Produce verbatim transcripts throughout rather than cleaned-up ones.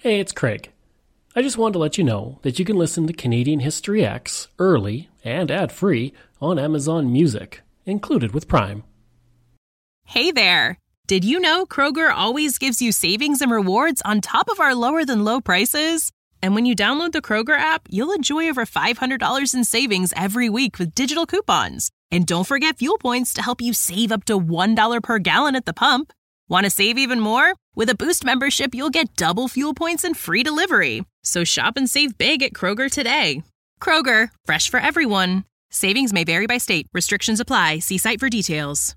Hey, it's Craig. I just wanted to let you know that you can listen to Canadian History X early and ad-free on Amazon Music, included with Prime. Hey there! Did you know Kroger always gives you savings and rewards on top of our lower-than-low prices? And when you download the Kroger app, you'll enjoy over five hundred dollars in savings every week with digital coupons. And don't forget fuel points to help you save up to one dollar per gallon at the pump. Want to save even more? With a Boost membership, you'll get double fuel points and free delivery. So shop and save big at Kroger today. Kroger, fresh for everyone. Savings may vary by state. Restrictions apply. See site for details.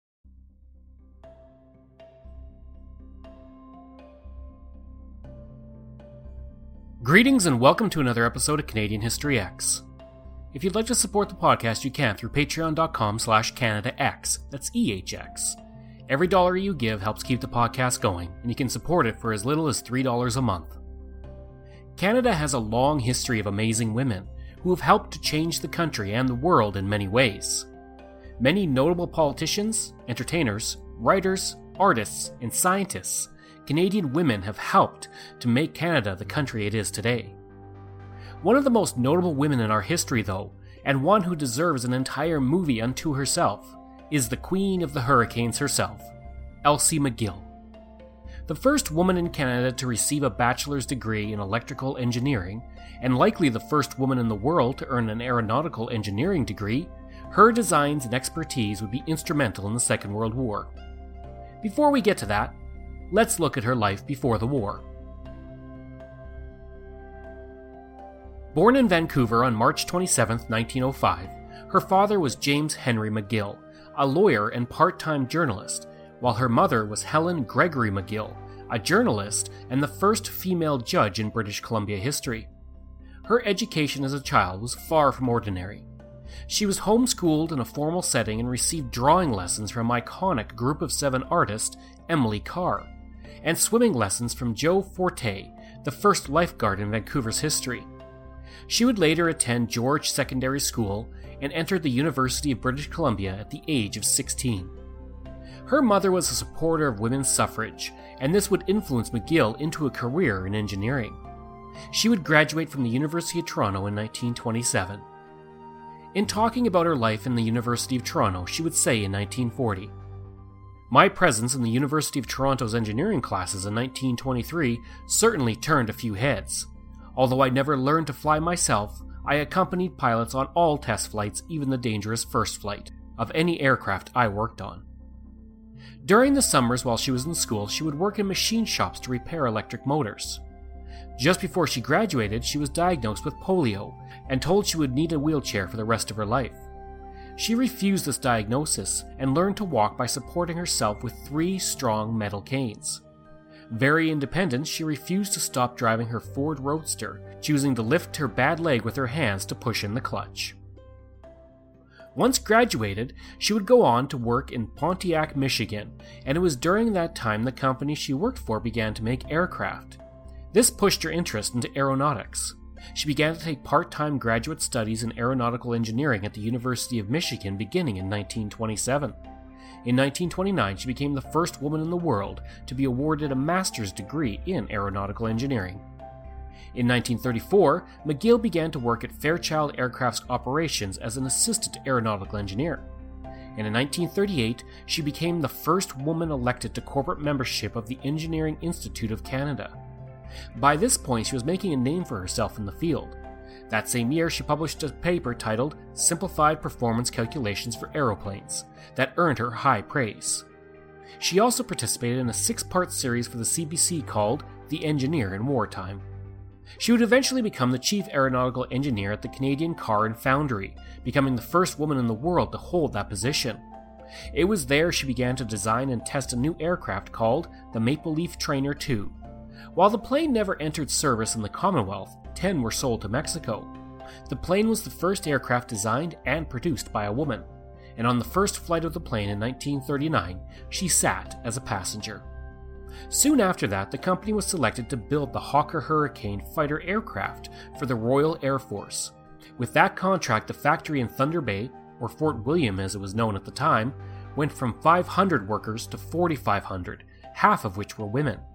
Greetings and welcome to another episode of Canadian History X. If you'd like to support the podcast, you can through patreon.com slash CanadaX. That's E H X. Every dollar you give helps keep the podcast going, and you can support it for as little as three dollars a month. Canada has a long history of amazing women who have helped to change the country and the world in many ways. Many notable politicians, entertainers, writers, artists, and scientists, Canadian women have helped to make Canada the country it is today. One of the most notable women in our history, though, and one who deserves an entire movie unto herself, is the Queen of the Hurricanes herself, Elsie McGill. The first woman in Canada to receive a bachelor's degree in electrical engineering, and likely the first woman in the world to earn an aeronautical engineering degree, her designs and expertise would be instrumental in the Second World War. Before we get to that, let's look at her life before the war. Born in Vancouver on March twenty-seventh, nineteen oh five, her father was James Henry McGill, a lawyer and part-time journalist, while her mother was Helen Gregory McGill, a journalist and the first female judge in British Columbia history. Her education as a child was far from ordinary. She was homeschooled in a formal setting and received drawing lessons from iconic Group of Seven artist Emily Carr, and swimming lessons from Joe Forte, the first lifeguard in Vancouver's history. She would later attend George Secondary School and entered the University of British Columbia at the age of sixteen. Her mother was a supporter of women's suffrage, and this would influence McGill into a career in engineering. She would graduate from the University of Toronto in nineteen twenty-seven. In talking about her life in the University of Toronto, she would say in nineteen forty, "My presence in the University of Toronto's engineering classes in nineteen twenty-three certainly turned a few heads. Although I never learned to fly myself, I accompanied pilots on all test flights, even the dangerous first flight, of any aircraft I worked on." During the summers while she was in school, she would work in machine shops to repair electric motors. Just before she graduated, she was diagnosed with polio and told she would need a wheelchair for the rest of her life. She refused this diagnosis and learned to walk by supporting herself with three strong metal canes. Very independent, she refused to stop driving her Ford Roadster, choosing to lift her bad leg with her hands to push in the clutch. Once graduated, she would go on to work in Pontiac, Michigan, and it was during that time the company she worked for began to make aircraft. This pushed her interest into aeronautics. She began to take part-time graduate studies in aeronautical engineering at the University of Michigan beginning in nineteen twenty-seven. In nineteen twenty-nine, she became the first woman in the world to be awarded a master's degree in aeronautical engineering. In nineteen thirty-four, McGill began to work at Fairchild Aircraft's operations as an assistant aeronautical engineer. And in nineteen thirty-eight, she became the first woman elected to corporate membership of the Engineering Institute of Canada. By this point, she was making a name for herself in the field. That same year, she published a paper titled Simplified Performance Calculations for Aeroplanes that earned her high praise. She also participated in a six-part series for the C B C called The Engineer in Wartime. She would eventually become the chief aeronautical engineer at the Canadian Car and Foundry, becoming the first woman in the world to hold that position. It was there she began to design and test a new aircraft called the Maple Leaf Trainer two. While the plane never entered service in the Commonwealth, ten were sold to Mexico. The plane was the first aircraft designed and produced by a woman, and on the first flight of the plane in nineteen thirty-nine, she sat as a passenger. Soon after that, the company was selected to build the Hawker Hurricane fighter aircraft for the Royal Air Force. With that contract, the factory in Thunder Bay, or Fort William as it was known at the time, went from five hundred workers to forty-five hundred, half of which were women.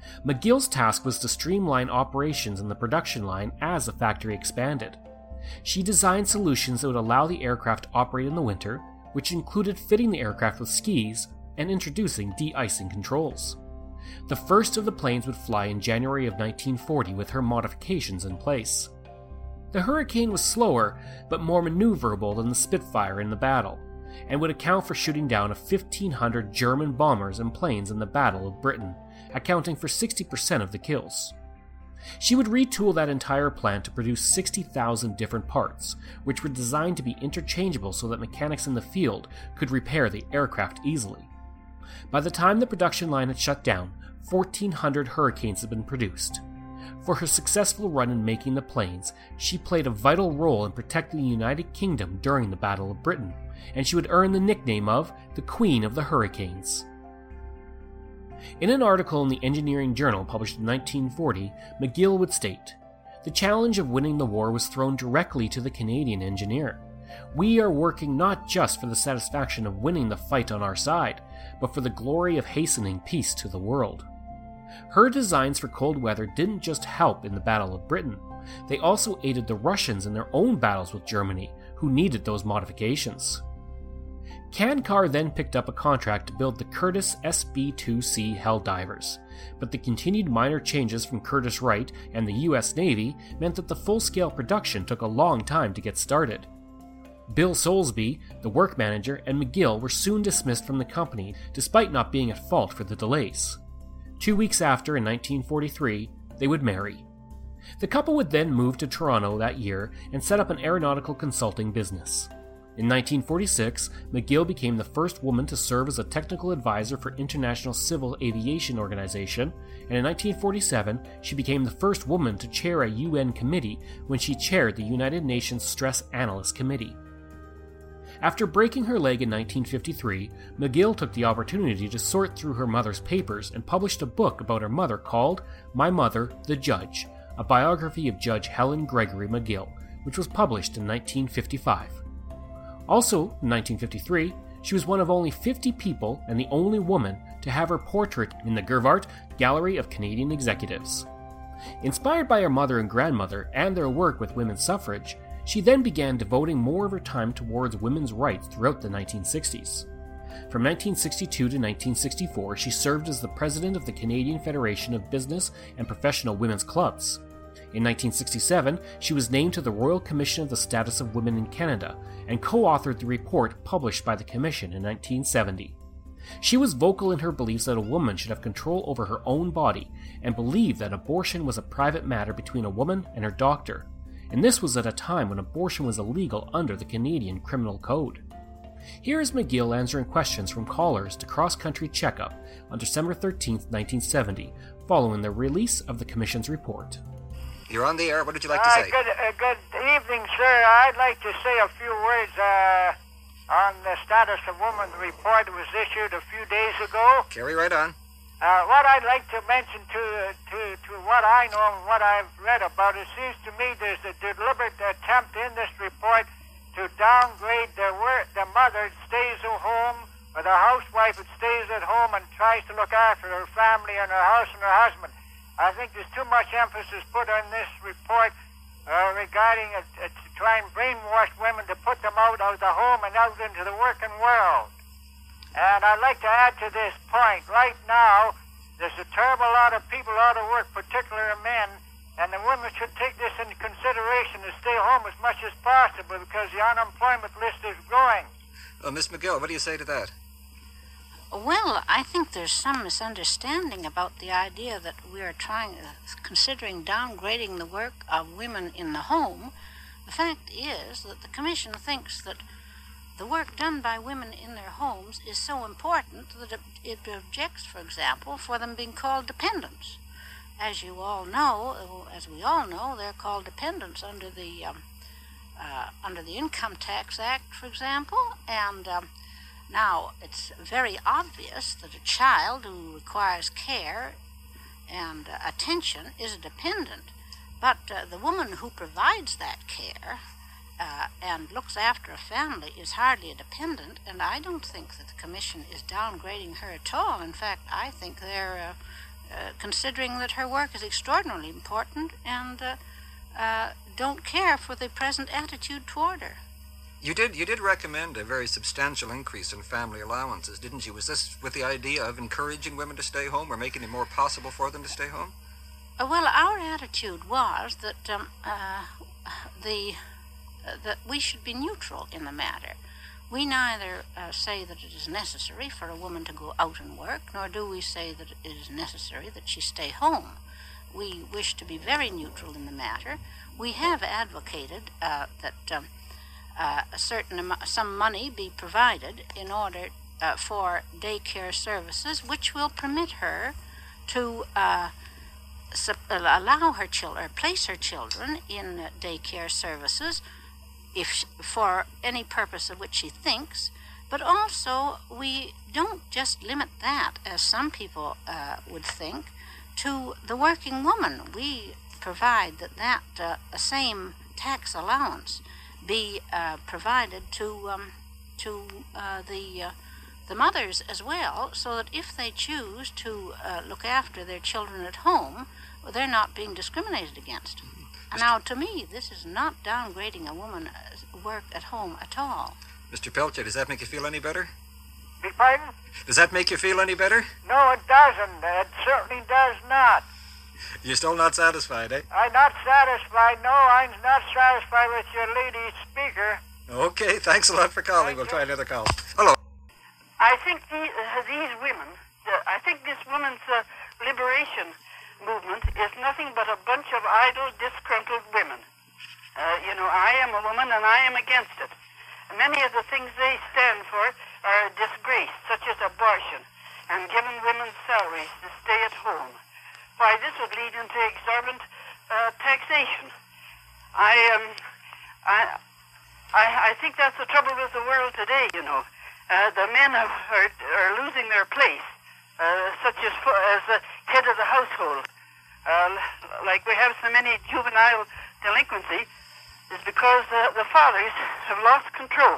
McGill's task was to streamline operations in the production line as the factory expanded. She designed solutions that would allow the aircraft to operate in the winter, which included fitting the aircraft with skis and introducing de-icing controls. The first of the planes would fly in January of nineteen forty with her modifications in place. The Hurricane was slower, but more maneuverable than the Spitfire in the battle, and would account for shooting down of fifteen hundred German bombers and planes in the Battle of Britain, accounting for sixty percent of the kills. She would retool that entire plant to produce sixty thousand different parts, which were designed to be interchangeable so that mechanics in the field could repair the aircraft easily. By the time the production line had shut down, fourteen hundred Hurricanes had been produced. For her successful run in making the planes, she played a vital role in protecting the United Kingdom during the Battle of Britain, and she would earn the nickname of the Queen of the Hurricanes. In an article in the Engineering Journal published in nineteen forty, McGill would state, "The challenge of winning the war was thrown directly to the Canadian engineer. We are working not just for the satisfaction of winning the fight on our side, but for the glory of hastening peace to the world." Her designs for cold weather didn't just help in the Battle of Britain, they also aided the Russians in their own battles with Germany, who needed those modifications. Cancar then picked up a contract to build the Curtiss S B two C Helldivers, but the continued minor changes from Curtiss-Wright and the U S Navy meant that the full-scale production took a long time to get started. Bill Soulsby, the work manager, and McGill were soon dismissed from the company despite not being at fault for the delays. Two weeks after, in nineteen forty-three, they would marry. The couple would then move to Toronto that year and set up an aeronautical consulting business. In nineteen forty-six, McGill became the first woman to serve as a technical advisor for International Civil Aviation Organization, and in nineteen forty-seven, she became the first woman to chair a U N committee when she chaired the United Nations Stress Analyst Committee. After breaking her leg in nineteen fifty-three, McGill took the opportunity to sort through her mother's papers and published a book about her mother called My Mother, the Judge, a biography of Judge Helen Gregory McGill, which was published in nineteen fifty-five. Also, in nineteen fifty-three, she was one of only fifty people and the only woman to have her portrait in the Gervart Gallery of Canadian Executives. Inspired by her mother and grandmother and their work with women's suffrage, she then began devoting more of her time towards women's rights throughout the nineteen sixties. From nineteen sixty-two to nineteen sixty-four, she served as the president of the Canadian Federation of Business and Professional Women's Clubs. In nineteen sixty-seven, she was named to the Royal Commission of the Status of Women in Canada and co-authored the report published by the Commission in nineteen seventy. She was vocal in her beliefs that a woman should have control over her own body and believed that abortion was a private matter between a woman and her doctor, and this was at a time when abortion was illegal under the Canadian Criminal Code. Here is McGill answering questions from callers to Cross Country Checkup on December thirteenth, nineteen seventy, following the release of the Commission's report. You're on the air. What would you like to uh, say? Good, uh, good evening, sir. I'd like to say a few words uh, on the Status of Women report that was issued a few days ago. Carry right on. Uh, what I'd like to mention to, to to what I know and what I've read about, it seems to me there's a deliberate attempt in this report to downgrade the work. The mother stays at home, or the housewife that stays at home and tries to look after her family and her house and her husband. I think there's too much emphasis put on this report uh, regarding it, it, to try and brainwash women to put them out of the home and out into the working world. And I'd like to add to this point, right now, there's a terrible lot of people out of work, particularly men, and the women should take this into consideration to stay home as much as possible because the unemployment list is growing. Oh, Miss McGill, what do you say to that? Well, I think there's some misunderstanding about the idea that we are trying, uh, considering downgrading the work of women in the home. The fact is that the Commission thinks that the work done by women in their homes is so important that it, it objects, for example, for them being called dependents. As you all know, as we all know, they're called dependents under the um, uh, under the Income Tax Act, for example, and um, now, it's very obvious that a child who requires care and uh, attention is a dependent, but uh, the woman who provides that care uh, and looks after a family is hardly a dependent, and I don't think that the Commission is downgrading her at all. In fact, I think they're uh, uh, considering that her work is extraordinarily important, and uh, uh, don't care for the present attitude toward her. You did you did recommend a very substantial increase in family allowances, didn't you? Was this with the idea of encouraging women to stay home or making it more possible for them to stay home? Uh, well, our attitude was that um, uh, the uh, that we should be neutral in the matter. We neither uh, say that it is necessary for a woman to go out and work, nor do we say that it is necessary that she stay home. We wish to be very neutral in the matter. We have advocated uh, that um, uh, a certain am- some money be provided in order uh, for daycare services, which will permit her to uh, sup- allow her children, place her children in uh, daycare services, if she, for any purpose of which she thinks. But also, we don't just limit that, as some people uh, would think, to the working woman. We provide that that uh, same tax allowance be uh, provided to um, to uh, the uh, the mothers as well, so that if they choose to uh, look after their children at home, they're not being discriminated against. Now, to me, this is not downgrading a woman's work at home at all. Mister Pelcher, does that make you feel any better? Beg pardon? Does that make you feel any better? No, it doesn't. It certainly does not. You're still not satisfied, eh? I'm not satisfied. No, I'm not satisfied with your lady speaker. Okay, thanks a lot for calling. We'll try another call. Hello. I think the, uh, these women, uh, I think this women's uh, liberation movement is nothing but a bunch of idle, disgruntled women. Uh, you know, I am a woman and I am against it. And many of the things they stand for are a disgrace, such as abortion and giving women salaries to stay at home. Why, this would lead into exorbitant uh, taxation. I um, I, I, I think that's the trouble with the world today. You know, uh, the men have, are are losing their place, uh, such as as the head of the household. Uh, like we have so many juvenile delinquency, is because uh, the fathers have lost control.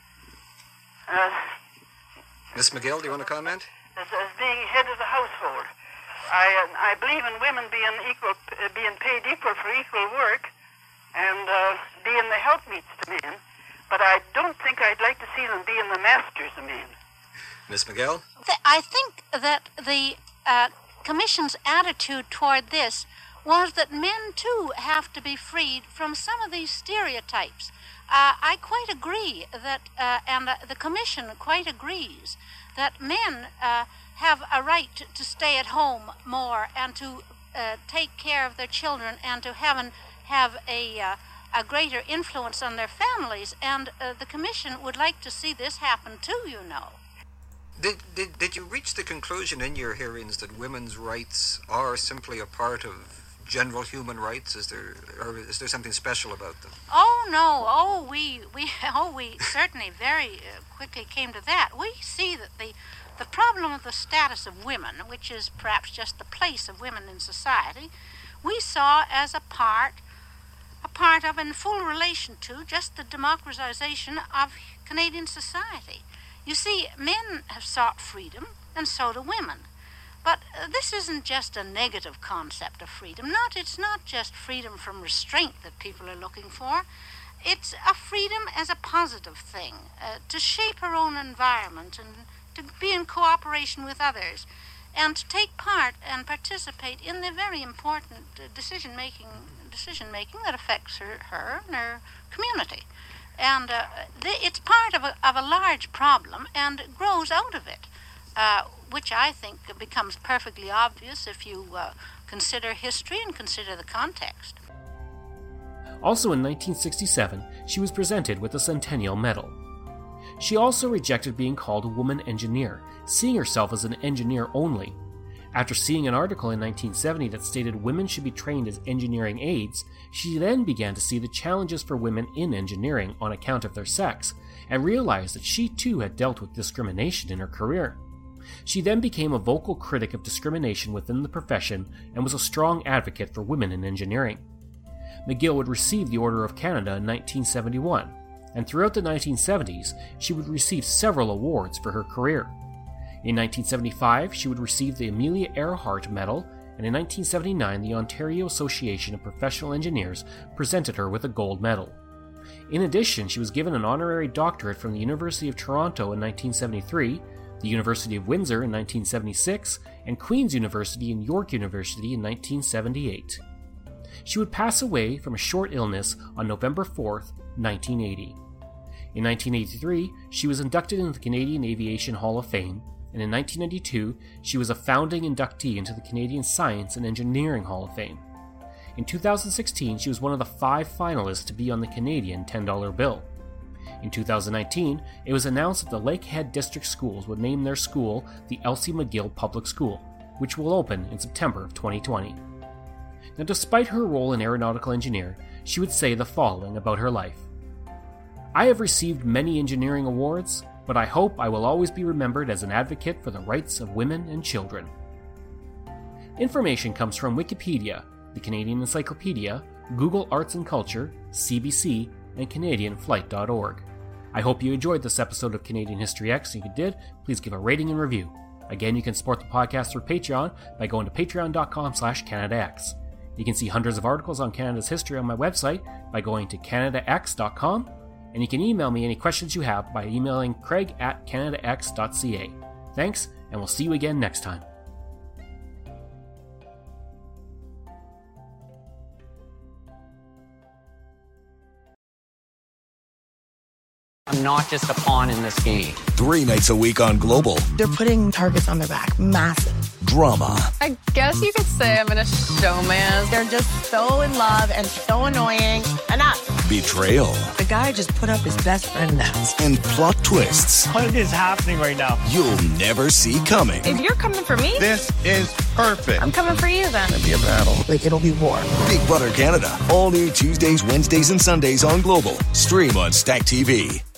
Uh, Miss McGill, do you want to comment? As, as being head of the household. I uh, I believe in women being equal, uh, being paid equal for equal work, and uh, being the helpmeets to men. But I don't think I'd like to see them being the masters of men. Miss McGill? I think that the uh, Commission's attitude toward this was that men, too, have to be freed from some of these stereotypes. Uh, I quite agree that, uh, and uh, the Commission quite agrees, that men uh, have a right to, to stay at home more and to uh, take care of their children and to have, an, have a, uh, a greater influence on their families. And uh, the Commission would like to see this happen, too, you know. Did, did, did you reach the conclusion in your hearings that women's rights are simply a part of general human rights? Is there, or is there something special about them? Oh no! Oh, we we oh we certainly very uh, quickly came to that. We see that the the problem of the status of women, which is perhaps just the place of women in society, we saw as a part a part of, in full relation to, just the democratization of Canadian society. You see, men have sought freedom, and so do women. But uh, this isn't just a negative concept of freedom. Not, it's not just freedom from restraint that people are looking for. It's a freedom as a positive thing, uh, to shape her own environment and to be in cooperation with others, and to take part and participate in the very important uh, decision-making decision making that affects her, her and her community. And uh, th- it's part of a, of a large problem and grows out of it. Uh, which I think becomes perfectly obvious if you uh, consider history and consider the context. Also in nineteen sixty-seven, she was presented with the Centennial Medal. She also rejected being called a woman engineer, seeing herself as an engineer only. After seeing an article in nineteen seventy that stated women should be trained as engineering aides, she then began to see the challenges for women in engineering on account of their sex, and realized that she too had dealt with discrimination in her career. She then became a vocal critic of discrimination within the profession and was a strong advocate for women in engineering. McGill would receive the Order of Canada in nineteen seventy-one, and throughout the nineteen seventies, she would receive several awards for her career. In nineteen seventy-five, she would receive the Amelia Earhart Medal, and in nineteen seventy-nine, the Ontario Association of Professional Engineers presented her with a gold medal. In addition, she was given an honorary doctorate from the University of Toronto in nineteen seventy-three, the University of Windsor in nineteen seventy-six, and Queen's University and York University in nineteen seventy-eight. She would pass away from a short illness on November fourth, nineteen eighty. In nineteen eighty-three, she was inducted into the Canadian Aviation Hall of Fame, and in nineteen ninety-two, she was a founding inductee into the Canadian Science and Engineering Hall of Fame. In two thousand sixteen, she was one of the five finalists to be on the Canadian ten dollar bill. In two thousand nineteen, it was announced that the Lakehead District Schools would name their school the Elsie McGill Public School, which will open in September of twenty twenty. Now, despite her role in aeronautical engineer, she would say the following about her life. "I have received many engineering awards, but I hope I will always be remembered as an advocate for the rights of women and children." Information comes from Wikipedia, the Canadian Encyclopedia, Google Arts and Culture, C B C, and Canadian Flight dot org. I hope you enjoyed this episode of Canadian History X, and if you did, please give a rating and review. Again, you can support the podcast through Patreon by going to patreon.com slash CanadaX. You can see hundreds of articles on Canada's history on my website by going to canada x dot com, and you can email me any questions you have by emailing craig at canada x dot c a. Thanks, and we'll see you again next time. I'm not just a pawn in this game. Three nights a week on Global. They're putting targets on their back. Massive. Drama. I guess you could say I'm in a showman. They're just so in love and so annoying. Enough. Betrayal. The guy just put up his best friend now. And plot twists. What is happening right now? You'll never see coming. If you're coming for me, this is perfect. I'm coming for you then. It'll be a battle. Like, it'll be war. Big Brother Canada. All new Tuesdays, Wednesdays, and Sundays on Global. Stream on Stack T V.